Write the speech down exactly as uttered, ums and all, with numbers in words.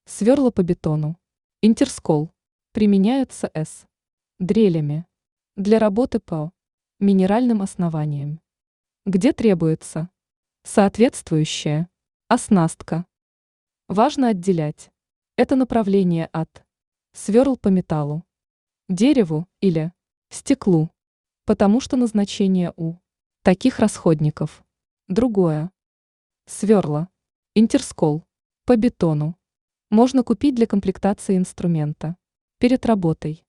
Сверла по бетону. Интерскол. Применяются с дрелями для работы по минеральным основаниям, где требуется соответствующая оснастка. Важно отделять это направление от сверл по металлу, дереву или стеклу, потому что назначение у таких расходников другое. Сверла. Интерскол. По бетону можно купить для комплектации инструмента перед работой.